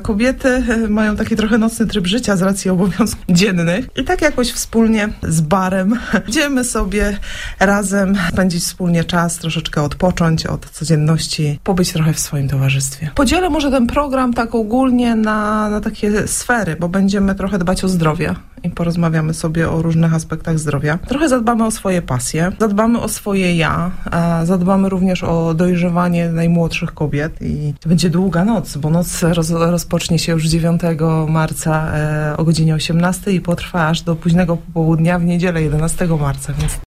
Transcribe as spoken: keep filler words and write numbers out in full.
kobiety mają taki trochę nocny tryb życia z racji obowiązków dziennych i tak jakoś wspólnie z barem będziemy sobie razem spędzić wspólnie czas, troszeczkę odpocząć od codzienności, pobyć trochę w swoim towarzystwie. Podzielę może ten program tak ogólnie na, na takie sfery, bo będziemy trochę dbać o zdrowie i porozmawiamy sobie o różnych aspektach zdrowia. Trochę zadbamy o swoje pasje, zadbamy o swoje ja, a zadbamy również o dojrzewanie najmłodszych kobiet i będzie długa noc, bo noc roz, rozpocznie się już dziewiątego marca e, o godzinie osiemnastej i potrwa aż do późnego popołudnia w niedzielę jedenastego marca, więc